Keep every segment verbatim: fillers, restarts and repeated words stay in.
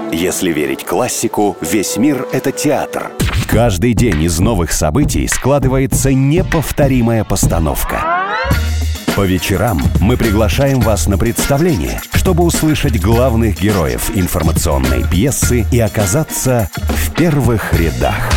Если верить классику, весь мир — это театр. Каждый день из новых событий складывается неповторимая постановка. По вечерам мы приглашаем вас на представление, чтобы услышать главных героев информационной пьесы и оказаться в первых рядах.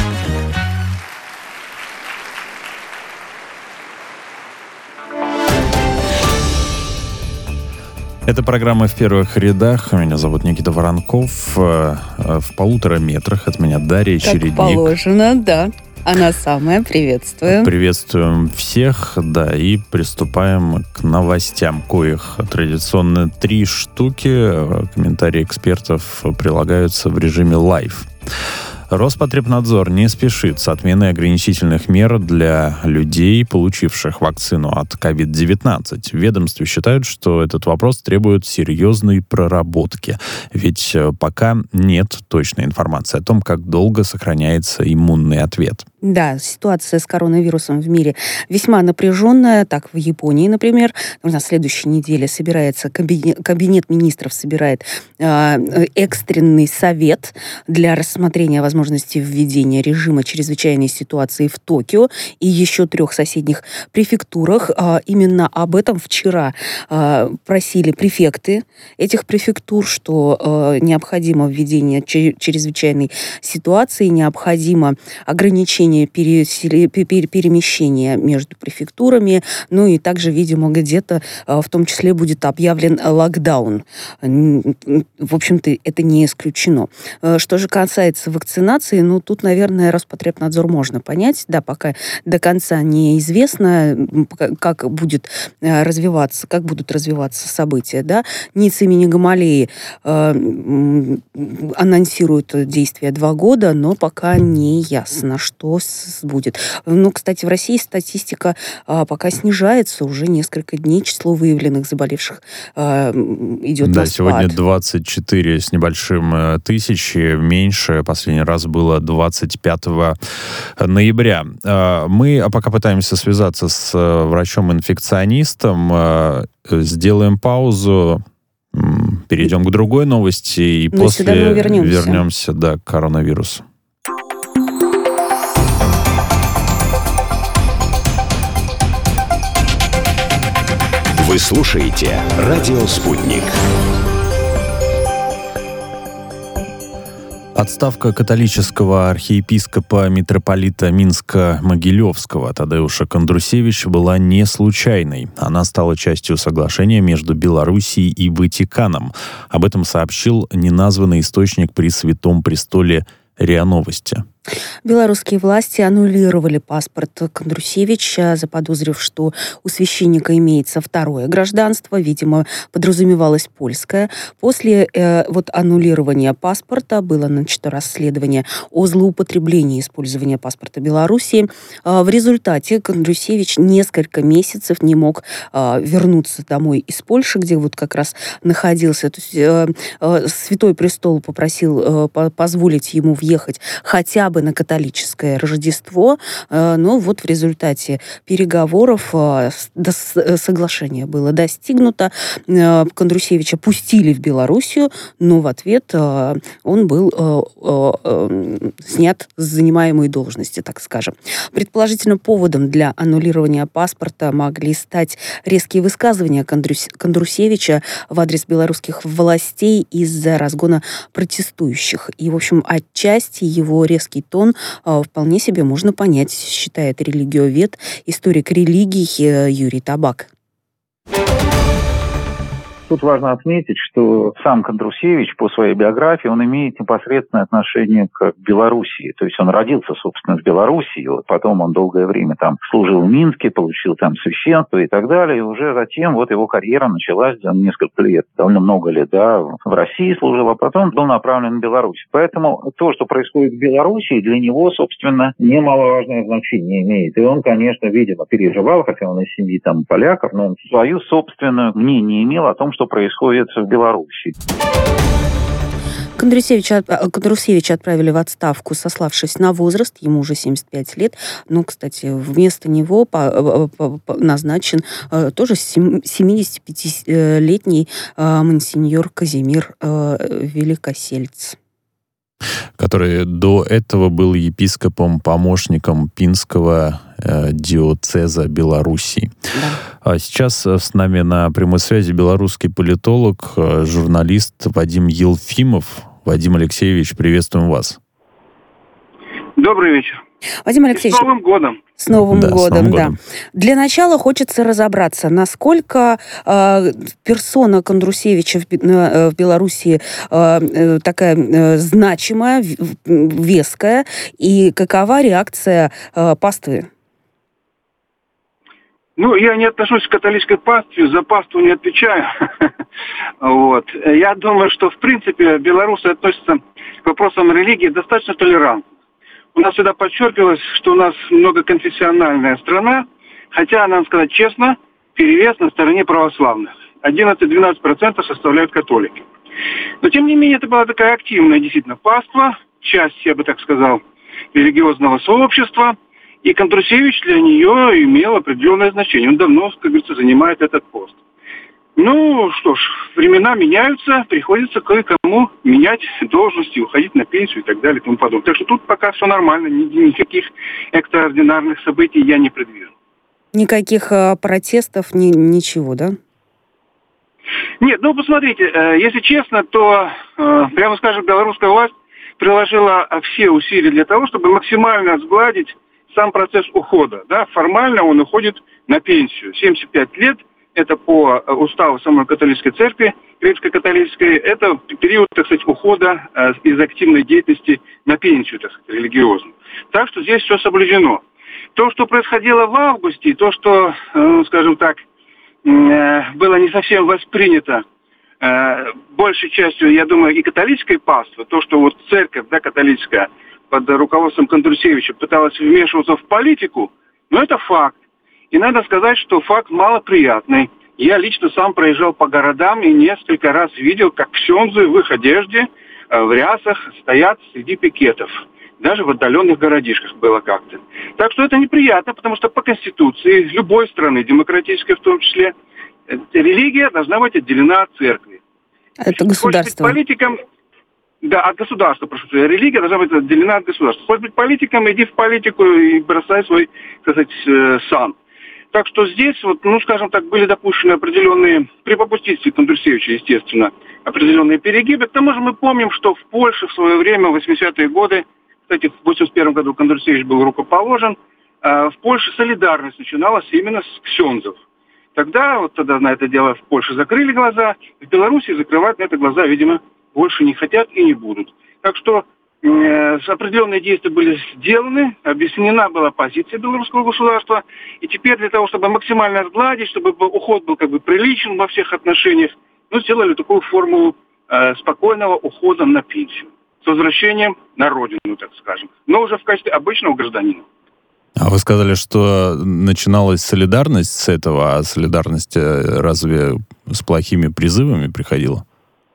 Это программа «В первых рядах». Меня зовут Никита Воронков. В полутора метрах от меня Дарья как Чередник. Как положено, да. Она самая. Приветствуем. Приветствуем всех, да, и приступаем к новостям, коих традиционно три штуки. Комментарии экспертов прилагаются в режиме лайв. Роспотребнадзор не спешит с отменой ограничительных мер для людей, получивших вакцину от ковид девятнадцать. В ведомстве считают, что этот вопрос требует серьезной проработки, ведь пока нет точной информации о том, как долго сохраняется иммунный ответ. Да, ситуация с коронавирусом в мире весьма напряженная. Так, в Японии, например, на следующей неделе собирается кабинет, кабинет министров собирает э, экстренный совет для рассмотрения возможности введения режима чрезвычайной ситуации в Токио и еще трех соседних префектурах. Э, именно об этом вчера э, просили префекты этих префектур, что э, необходимо введение чрезвычайной ситуации, необходимо ограничение перемещения между префектурами, ну и также, видимо, где-то в том числе будет объявлен локдаун. В общем-то, это не исключено. Что же касается вакцинации, ну, тут, наверное, Роспотребнадзор можно понять, да, пока до конца неизвестно, как будет развиваться, как будут развиваться события, да. НИЦ имени Гамалеи э, анонсирует действие два года, но пока не ясно, что будет. Ну, кстати, в России статистика а, пока снижается. Уже несколько дней число выявленных заболевших а, идет да, на спад. Сегодня двадцать четыре с небольшим тысячи. Меньше. Последний раз было двадцать пятого ноября. Мы пока пытаемся связаться с врачом-инфекционистом. Сделаем паузу. Перейдем к другой новости. И ну, после вернемся. вернемся да, к коронавирусу. Вы слушаете «Радио Спутник». Отставка католического архиепископа митрополита Минска-Могилевского Тадеуша Кондрусевича была не случайной. Она стала частью соглашения между Белоруссией и Ватиканом. Об этом сообщил неназванный источник при Святом Престоле РИА Новости. Белорусские власти аннулировали паспорт Кондрусевича, заподозрив, что у священника имеется второе гражданство, видимо, подразумевалось польское. После э, вот аннулирования паспорта было начато расследование о злоупотреблении использования паспорта Белоруссии. Э, в результате Кондрусевич несколько месяцев не мог э, вернуться домой из Польши, где вот как раз находился. То есть э, э, Святой Престол попросил э, позволить ему въехать хотя бы бы на католическое Рождество, но вот в результате переговоров соглашение было достигнуто. Кондрусевича пустили в Белоруссию, но в ответ он был снят с занимаемой должности, так скажем. Предположительно, поводом для аннулирования паспорта могли стать резкие высказывания Кондрусевича в адрес белорусских властей из-за разгона протестующих. И, в общем, отчасти его резкий тон э, вполне себе можно понять, считает религиовед, историк религий э, Юрий Табак. Тут важно отметить, что сам Кондрусевич по своей биографии, он имеет непосредственное отношение к Белоруссии. То есть он родился, собственно, в Белоруссии, вот потом он долгое время там служил в Минске, получил там священство и так далее. И уже затем вот его карьера началась за несколько лет, довольно много лет, да, в России служил, а потом был направлен в Беларусь. Поэтому то, что происходит в Белоруссии, для него, собственно, немаловажное значение имеет. И он, конечно, видимо, переживал, хотя он из семьи там поляков, но он свою собственную мнение имел о том, что происходит в Беларуси. Кондрусевича, Кондрусевича отправили в отставку, сославшись на возраст, ему уже семьдесят пять лет. Но, кстати, вместо него по, по, по, назначен э, тоже семидесятипятилетний э, монсеньор Казимир э, Великосельц. который до этого был епископом-помощником Пинского э, диоцеза Белоруссии. Да. А сейчас с нами на прямой связи белорусский политолог, э, журналист Вадим Елфимов. Вадим Алексеевич, приветствуем вас. Добрый вечер. Вадим Алексеевич, с Новым годом. С Новым да, годом, с Новым да. годом. Для начала хочется разобраться, насколько э, персона Кондрусевича в, э, в Белоруссии э, такая э, значимая, веская, и какова реакция э, паствы? Ну, я не отношусь к католической пастве, за паству не отвечаю. Вот. Я думаю, что, в принципе, белорусы относятся к вопросам религии достаточно толерантно. У нас всегда подчеркивалось, что у нас многоконфессиональная страна, хотя, надо сказать честно, перевес на стороне православных. одиннадцать-двенадцать процентов составляют католики. Но, тем не менее, это была такая активная, действительно, паства, часть, я бы так сказал, религиозного сообщества, и Кондрусевич для нее имел определенное значение. Он давно, как говорится, занимает этот пост. Ну, что ж, времена меняются, приходится кое-кому менять должности, уходить на пенсию и так далее и тому подобное. Так что тут пока все нормально, никаких экстраординарных событий я не предвижу. Никаких э, протестов, ни, ничего, да? Нет, ну, посмотрите, э, если честно, то, э, прямо скажем, белорусская власть приложила все усилия для того, чтобы максимально сгладить сам процесс ухода. Да? Формально он уходит на пенсию. семьдесят пять лет. Это по уставу самой католической церкви, греческо-католической, это период, так сказать, ухода э, из активной деятельности на пенсию, так сказать, религиозную. Так что здесь все соблюдено. То, что происходило в августе, то, что, э, скажем так, э, было не совсем воспринято э, большей частью, я думаю, и католической паствы, то, что вот церковь, да, католическая, под руководством Кондрусевича пыталась вмешиваться в политику, но это факт. И надо сказать, что факт малоприятный. Я лично сам проезжал по городам и несколько раз видел, как ксензы в их одежде, в рясах стоят среди пикетов. Даже в отдаленных городишках было как-то. Так что это неприятно, потому что по Конституции любой страны, демократической в том числе, религия должна быть отделена от церкви. Это государство. Хочешь быть политиком, да, от государства, прошу прощения. Религия должна быть отделена от государства. Хочешь быть политиком, иди в политику и бросай свой, так сказать, сан. Так что здесь, вот, ну, скажем так, были допущены определенные, при попустительстве Кондрусевича, естественно, определенные перегибы. К тому же мы помним, что в Польше в свое время, в восьмидесятые годы, кстати, в восемьдесят первом году Кондрусевич был рукоположен, э, в Польше солидарность начиналась именно с ксензов. Тогда, вот тогда на это дело в Польше закрыли глаза, в Беларуси закрывать на это глаза, видимо, больше не хотят и не будут. Так что определенные действия были сделаны, объяснена была позиция белорусского государства, и теперь для того, чтобы максимально сгладить, чтобы уход был как бы приличен во всех отношениях, ну, сделали такую формулу э, спокойного ухода на пенсию, с возвращением на родину, так скажем, но уже в качестве обычного гражданина. А вы сказали, что начиналась солидарность с этого, а солидарность разве с плохими призывами приходила?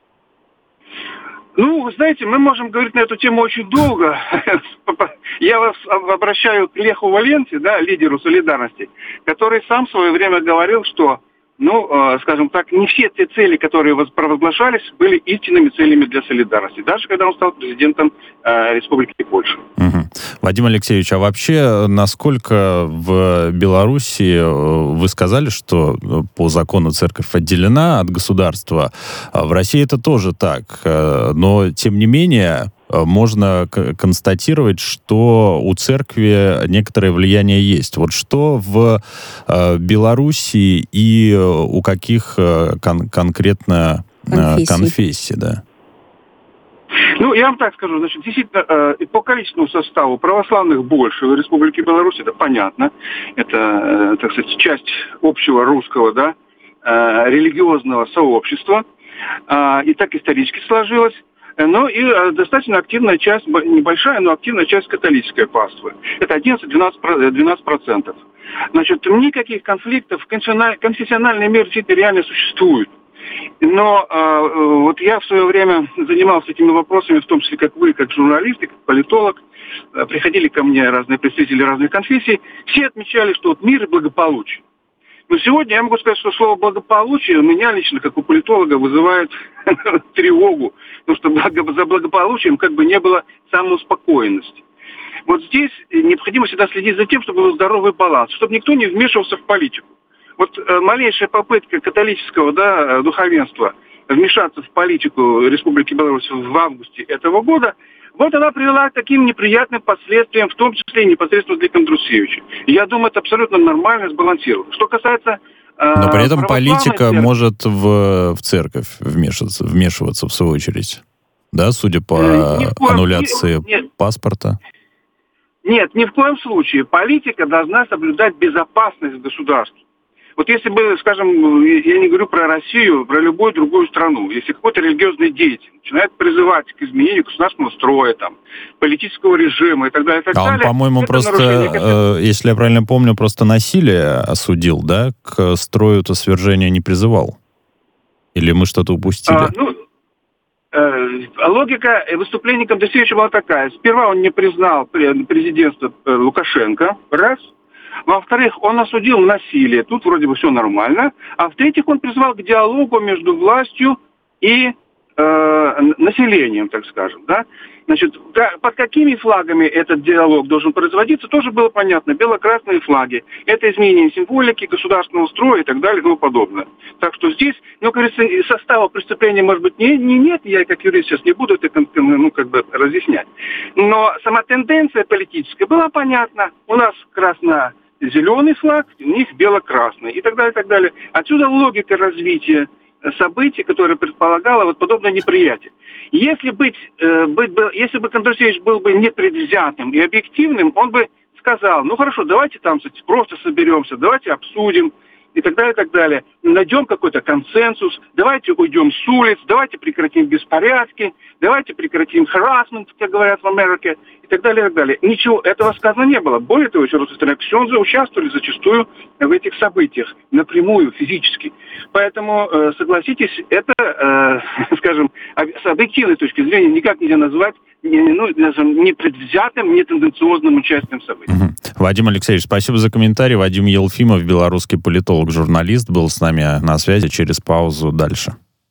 Ну, вы знаете, мы можем говорить на эту тему очень долго. Я вас обращаю к Леху Валенте, да, лидеру солидарности, который сам в свое время говорил, что, ну, э, скажем так, не все те цели, которые провозглашались, были истинными целями для солидарности, даже когда он стал президентом э, Республики Польша. Угу. Вадим Алексеевич, а вообще, насколько в Беларуси, вы сказали, что по закону церковь отделена от государства, в России это тоже так, но тем не менее можно констатировать, что у церкви некоторое влияние есть. Вот что в Беларуси и у каких кон- конкретно конфессий, конфессий да? Ну, я вам так скажу, значит, действительно, э, по количественному составу православных больше в Республике Беларусь, это понятно, это, э, так сказать, часть общего русского, да, э, религиозного сообщества, э, и так исторически сложилось, но и э, достаточно активная часть, небольшая, но активная часть католической паствы, это одиннадцать-двенадцать процентов. Значит, никаких конфликтов, конфессиональные меры действительно реально существуют. Но э, вот я в свое время занимался этими вопросами, в том числе как вы, как журналист, как политолог. Э, приходили ко мне разные представители разных конфессий. Все отмечали, что вот мир и благополучие. Но сегодня я могу сказать, что слово «благополучие» у меня лично, как у политолога, вызывает тревогу, потому что за благополучием как бы не было самоуспокоенности. Вот здесь необходимо всегда следить за тем, чтобы был здоровый баланс, чтобы никто не вмешивался в политику. Вот э, малейшая попытка католического, да, духовенства вмешаться в политику Республики Беларусь в августе этого года, вот она привела к таким неприятным последствиям, в том числе и непосредственно для Кондрусевича. И я думаю, это абсолютно нормально, сбалансировано. Что касается... Э, Но при этом политика церкви, может в, в церковь вмешиваться, вмешиваться в свою очередь. Да, судя по э, коем, аннуляции нет, паспорта. Нет, ни в коем случае. Политика должна соблюдать безопасность государства. Вот если бы, скажем, я не говорю про Россию, про любую другую страну, если какой-то религиозный деятель начинает призывать к изменению государственного строя, там, политического режима и так далее, и так а он, далее, по-моему, просто, э, если я правильно помню, просто насилие осудил, да? К строю-то свержения не призывал. Или мы что-то упустили? А, ну, э, логика выступления Кондрусевича была такая. Сперва он не признал президентство Лукашенко, раз. Во-вторых, он осудил насилие. Тут вроде бы все нормально. А в-третьих, он призвал к диалогу между властью и э, населением, так скажем. Да? Значит, под какими флагами этот диалог должен производиться, тоже было понятно. Бело-красные флаги. Это изменение символики, государственного строя и так далее и тому подобное. Так что здесь, ну, как говорится, состава преступления, может быть, не, не нет. Я, как юрист, сейчас не буду это ну, как бы разъяснять. Но сама тенденция политическая была понятна. У нас красно зеленый флаг, у них бело-красный и так далее, и так далее. Отсюда логика развития событий, которая предполагала вот подобное неприятие. Если быть, э, быть бы, если бы Кондрусевич был бы непредвзятым и объективным, он бы сказал, ну хорошо, давайте там просто соберемся, давайте обсудим и так далее, и так далее. Найдем какой-то консенсус, давайте уйдем с улиц, давайте прекратим беспорядки, давайте прекратим харассмент, как говорят в Америке, и так далее, и так далее. Ничего этого сказано не было. Более того, еще раз повторяю, ксензы участвовали зачастую в этих событиях, напрямую, физически. Поэтому, э, согласитесь, это, э, скажем, с объективной точки зрения никак нельзя назвать ну, непредвзятым, нетенденциозным участием в событий. Угу. Вадим Алексеевич, спасибо за комментарий. Вадим Елфимов, белорусский политолог, журналист, был с нами на связи. Через паузу дальше.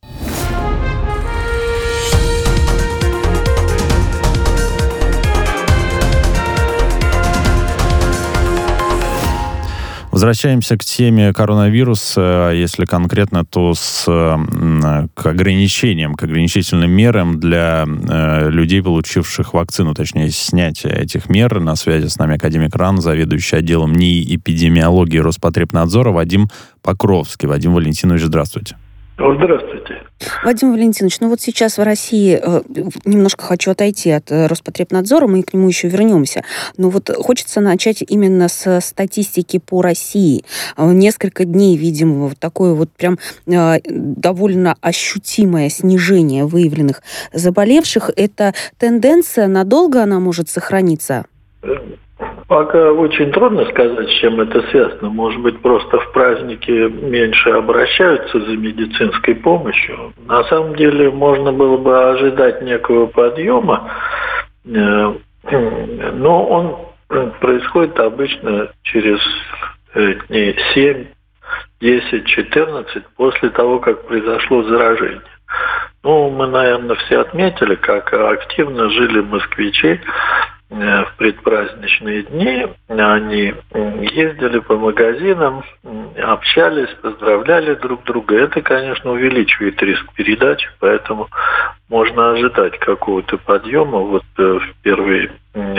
Возвращаемся к теме коронавируса. Если конкретно, то с, к ограничениям, к ограничительным мерам для э, людей, получивших вакцину, точнее, снятие этих мер. На связи с нами академик РАН, заведующий отделом НИИ эпидемиологии Роспотребнадзора Вадим Покровский. Вадим Валентинович, здравствуйте. Здравствуйте. Вадим Валентинович, ну вот сейчас в России, э, немножко хочу отойти от э, Роспотребнадзора, мы к нему еще вернемся, но вот хочется начать именно с статистики по России. Э, несколько дней, видимо, вот такое вот прям э, довольно ощутимое снижение выявленных заболевших. Это тенденция, надолго она может сохраниться? Пока очень трудно сказать, с чем это связано. Может быть, просто в праздники меньше обращаются за медицинской помощью. На самом деле, можно было бы ожидать некого подъема, но он происходит обычно через дней семь, десять, четырнадцать после того, как произошло заражение. Ну, мы, наверное, все отметили, как активно жили москвичи в предпраздничные дни. Они ездили по магазинам, общались, поздравляли друг друга. Это, конечно, увеличивает риск передачи, поэтому можно ожидать какого-то подъема вот в первые,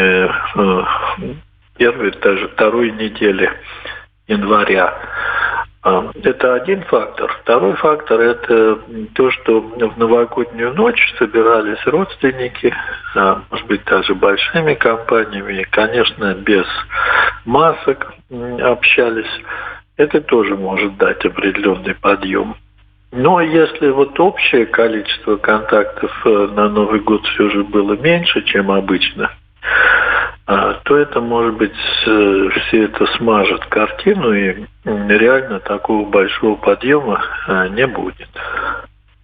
первые даже второй недели января. Это один фактор. Второй фактор – это то, что в новогоднюю ночь собирались родственники, может быть, даже большими компаниями, конечно, без масок общались. Это тоже может дать определенный подъем. Но если вот общее количество контактов на Новый год все же было меньше, чем обычно, то это, может быть, все это смажет картину, и реально такого большого подъема не будет.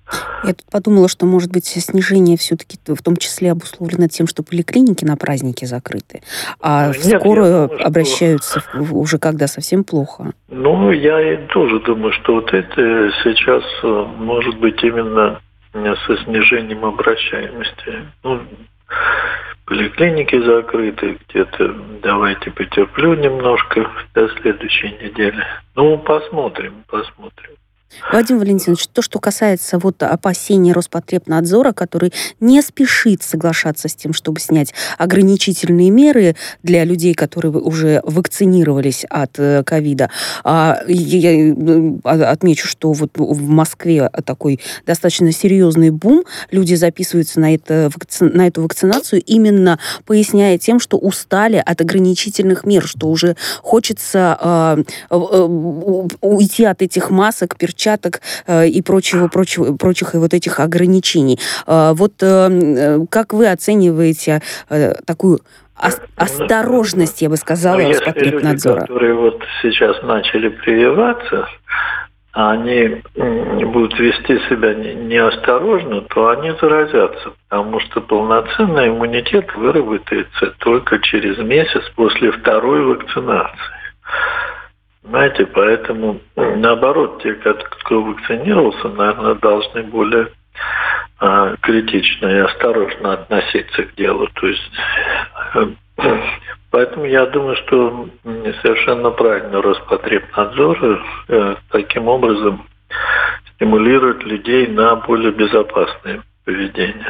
Я тут подумала, что, может быть, снижение все-таки в том числе обусловлено тем, что поликлиники на праздники закрыты, а в Нет, скорую думаю, обращаются что... уже когда совсем плохо. Ну, я и тоже думаю, что вот это сейчас может быть именно со снижением обращаемости. Ну, поликлиники закрыты, где-то давайте потерплю немножко до следующей недели. Ну, посмотрим, посмотрим. Вадим Валентинович, то, что касается вот опасений Роспотребнадзора, который не спешит соглашаться с тем, чтобы снять ограничительные меры для людей, которые уже вакцинировались от ковида. А, я отмечу, что вот в Москве такой достаточно серьезный бум. Люди записываются на, это, на эту вакцинацию, именно поясняя тем, что устали от ограничительных мер, что уже хочется э, уйти от этих масок, перчаток, и прочего, прочего, прочих и вот этих ограничений. Вот как вы оцениваете такую осторожность, я бы сказала, ну, Роспотребнадзора? Люди, которые вот сейчас начали прививаться, они будут вести себя неосторожно, то они заразятся, потому что полноценный иммунитет выработается только через месяц после второй вакцинации. Знаете, поэтому, наоборот, те, кто вакцинировался, наверное, должны более а, критично и осторожно относиться к делу. То есть, э, поэтому я думаю, что совершенно правильно Роспотребнадзор э, таким образом стимулирует людей на более безопасное поведение.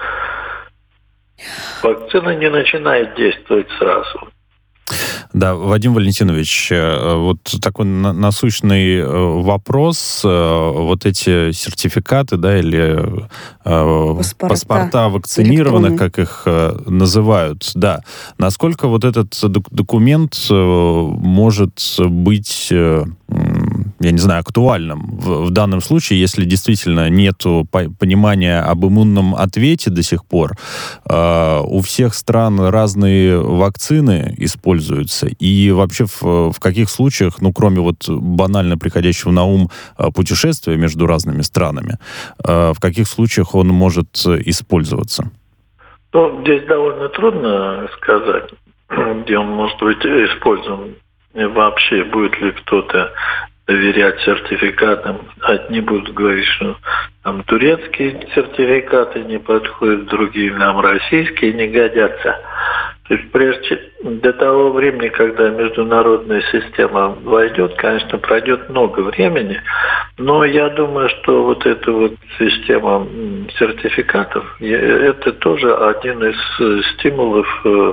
Вакцина не начинает действовать сразу. Да, Вадим Валентинович, вот такой насущный вопрос. Вот эти сертификаты, да, или паспорта, паспорта вакцинированных, как их называют, да. Насколько вот этот документ может быть, я не знаю, актуальным в, в данном случае, если действительно нету понимания об иммунном ответе до сих пор? Э, у всех стран разные вакцины используются, и вообще в, в каких случаях, ну, кроме вот банально приходящего на ум путешествия между разными странами, э, в каких случаях он может использоваться? Ну, здесь довольно трудно сказать, где он может быть использован. И вообще, будет ли кто-то доверять сертификатам. Одни будут говорить, что там турецкие сертификаты не подходят, другие нам российские не годятся. То есть прежде до того времени, когда международная система войдет, конечно, пройдет много времени, но я думаю, что вот эта вот система сертификатов, это тоже один из стимулов,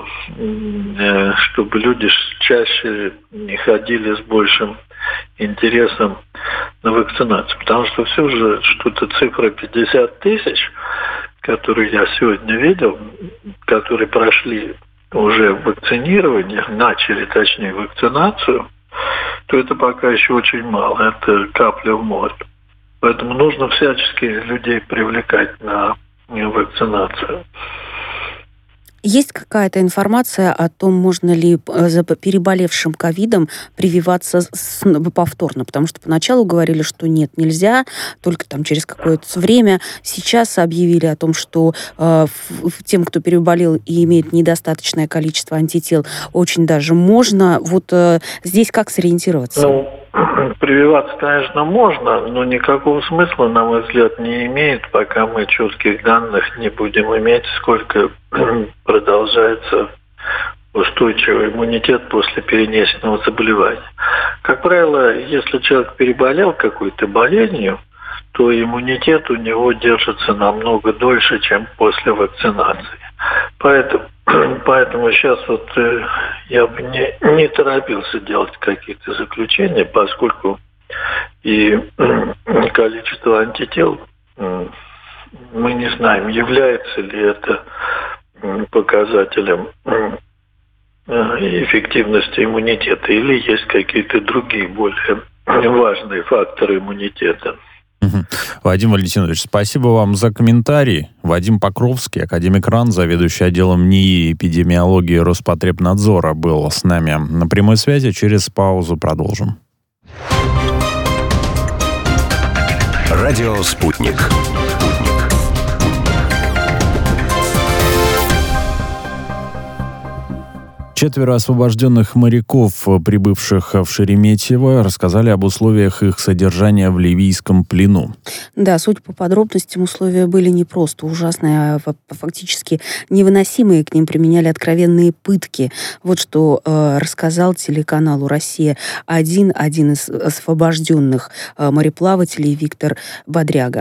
чтобы люди чаще не ходили с большим интересом на вакцинацию. Потому что все же что-то цифра пятьдесят тысяч, которые я сегодня видел, которые прошли уже вакцинирование, начали, точнее, вакцинацию, то это пока еще очень мало. Это капля в море. Поэтому нужно всячески людей привлекать на вакцинацию. Есть какая-то информация о том, можно ли за переболевшим ковидом прививаться с, повторно? Потому что поначалу говорили, что нет, нельзя, только там через какое-то время. Сейчас объявили о том, что э, тем, кто переболел и имеет недостаточное количество антител, очень даже можно. Вот э, здесь как сориентироваться? Ну, прививаться, конечно, можно, но никакого смысла, на мой взгляд, не имеет, пока мы четких данных не будем иметь, сколько продолжается устойчивый иммунитет после перенесенного заболевания. Как правило, если человек переболел какой-то болезнью, то иммунитет у него держится намного дольше, чем после вакцинации. Поэтому, поэтому сейчас вот э, я бы не, не торопился делать какие-то заключения, поскольку и э, количество антител э, мы не знаем, является ли это э, показателем э, эффективности иммунитета или есть какие-то другие более важные факторы иммунитета. Вадим Валентинович, спасибо вам за комментарий. Вадим Покровский, академик РАН, заведующий отделом НИИ и эпидемиологии Роспотребнадзора, был с нами на прямой связи. Через паузу продолжим. Радио «Спутник». Четверо освобожденных моряков, прибывших в Шереметьево, рассказали об условиях их содержания в ливийском плену. Да, судя по подробностям, условия были не просто ужасные, а фактически невыносимые. К ним применяли откровенные пытки. Вот что э, рассказал телеканалу «Россия-один» один из освобожденных э, мореплавателей Виктор Бодряга.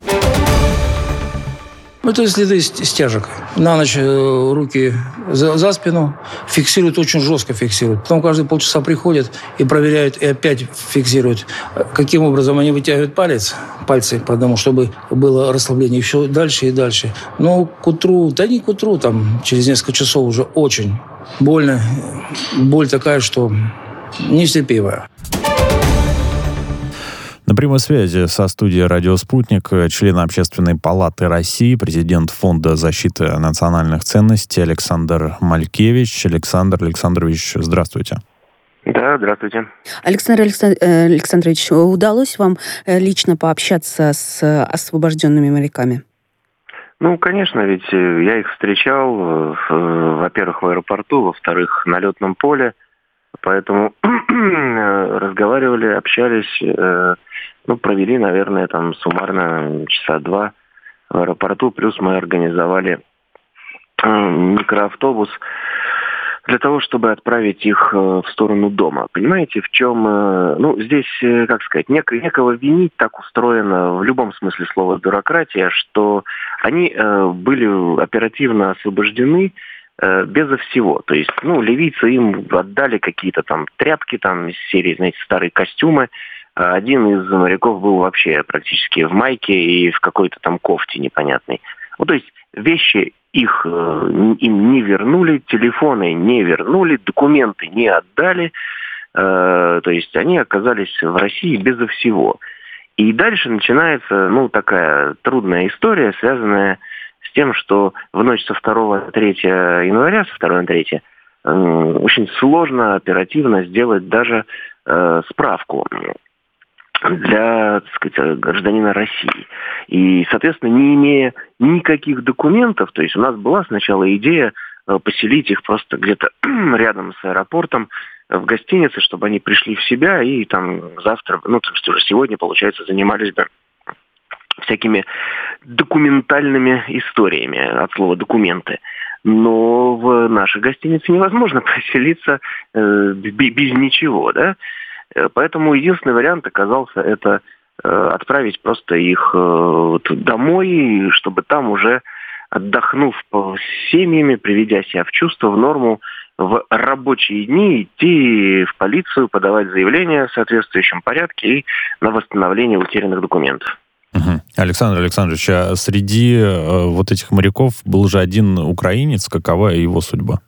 Ну, это следы стяжек. На ночь руки за, за спину фиксируют, очень жестко фиксируют. Потом каждые полчаса приходят и проверяют, и опять фиксируют. Каким образом они вытягивают палец, пальцы по одному, чтобы было расслабление. И все дальше и дальше. Но к утру, да не к утру, там через несколько часов уже очень больно. Боль такая, что нестерпимая. На прямой связи со студией «Радио Спутник» член Общественной палаты России, президент Фонда защиты национальных ценностей Александр Малькевич. Александр Александрович, здравствуйте. Да, здравствуйте. Александр Александрович, удалось вам лично пообщаться с освобожденными моряками? Ну, конечно, ведь я их встречал, во-первых, в аэропорту, во-вторых, на летном поле. Поэтому разговаривали, общались, ну, провели, наверное, там суммарно часа два в аэропорту. Плюс мы организовали микроавтобус для того, чтобы отправить их в сторону дома. Понимаете, в чем... Ну, здесь, как сказать, нек- некого винить, так устроена в любом смысле слова бюрократия, что они были оперативно освобождены безо всего. То есть, ну, ливийцы им отдали какие-то там тряпки, там, из серии, знаете, старые костюмы. Один из моряков был вообще практически в майке и в какой-то там кофте непонятной. Ну, то есть, вещи их э, им не вернули, телефоны не вернули, документы не отдали. Э, то есть, они оказались в России безо всего. И дальше начинается, ну, такая трудная история, связанная с тем, что в ночь со второго на третье января, со второго на третье, э, очень сложно оперативно сделать даже э, справку для, так сказать, гражданина России. И, соответственно, не имея никаких документов, то есть у нас была сначала идея э, поселить их просто где-то рядом с аэропортом, в гостинице, чтобы они пришли в себя и там завтра, ну, то есть уже сегодня, получается, занимались бы всякими документальными историями, от слова «документы». Но в нашей гостинице невозможно поселиться э, без ничего, да? Поэтому единственный вариант оказался это э, отправить просто их э, домой, чтобы там уже, отдохнув с семьями, приведя себя в чувство, в норму, в рабочие дни идти в полицию, подавать заявление в соответствующем порядке и на восстановление утерянных документов. Угу. Александр Александрович, а среди э, вот этих моряков был же один украинец. Какова его судьба?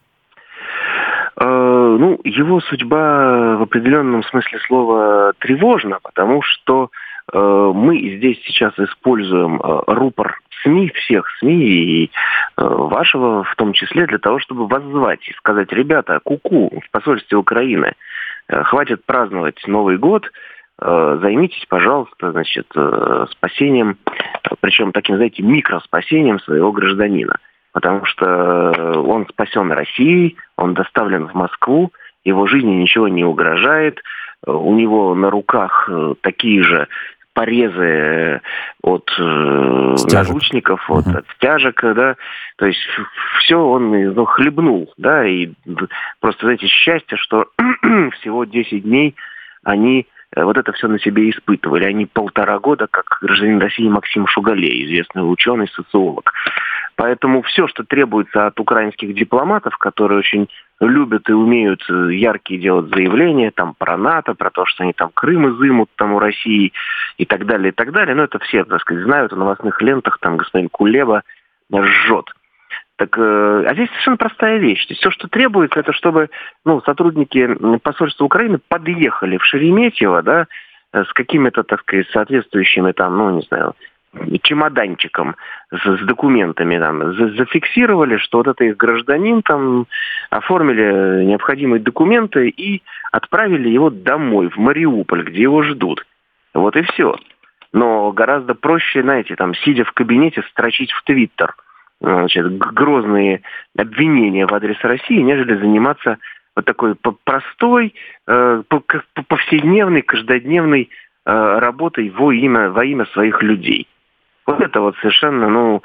Э, ну, его судьба в определенном смысле слова тревожна, потому что э, мы здесь сейчас используем э, рупор СМИ, всех СМИ, и э, вашего в том числе, для того, чтобы воззвать и сказать: ребята, ку-ку, в посольстве Украины, э, хватит праздновать Новый год, займитесь, пожалуйста, значит, спасением, причем таким, знаете, микроспасением своего гражданина. Потому что он спасен Россией, он доставлен в Москву, его жизни ничего не угрожает, у него на руках такие же порезы от стяжек. наручников, от, uh-huh. от стяжек, да, то есть все он ну, хлебнул, да, и просто, знаете, счастье, что всего десять дней они вот это все на себе испытывали. Они полтора года, как гражданин России Максим Шугалей, известный ученый, социолог. Поэтому все, что требуется от украинских дипломатов, которые очень любят и умеют яркие делать заявления там про НАТО, про то, что они там Крым изымут там у России и так далее, и так далее. Но это все, так сказать, знают, в новостных лентах там господин Кулеба жжет. Так, э, а здесь совершенно простая вещь. То есть все, что требуется, это чтобы ну, сотрудники посольства Украины подъехали в Шереметьево, да, с какими-то, так сказать, соответствующими там, ну, не знаю, чемоданчиком с, с документами, там, за, зафиксировали, что вот это их гражданин, там, оформили необходимые документы и отправили его домой, в Мариуполь, где его ждут. Вот и все. Но гораздо проще, знаете, там, сидя в кабинете, строчить в Твиттер значит, грозные обвинения в адрес России, нежели заниматься вот такой простой, повседневной, каждодневной работой во имя, во имя своих людей. Вот это вот совершенно, ну,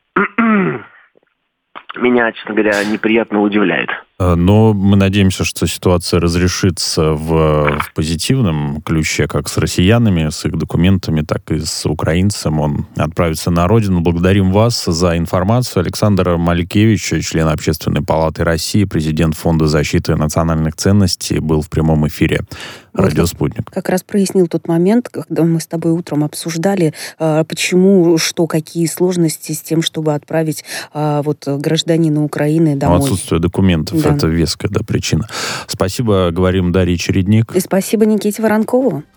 меня, честно говоря, неприятно удивляет. Но мы надеемся, что ситуация разрешится в, в позитивном ключе, как с россиянами, с их документами, так и с украинцем. Он отправится на родину. Благодарим вас за информацию. Александр Малькевич, член Общественной палаты России, президент Фонда защиты национальных ценностей, был в прямом эфире «Радио вот Спутник». Как раз прояснил тот момент, когда мы с тобой утром обсуждали, почему, что, какие сложности с тем, чтобы отправить вот гражданина Украины домой. Ну, отсутствие документов. Да. Это веская, да, причина. Спасибо, говорим Дарье Чередник. И спасибо Никите Воронкову.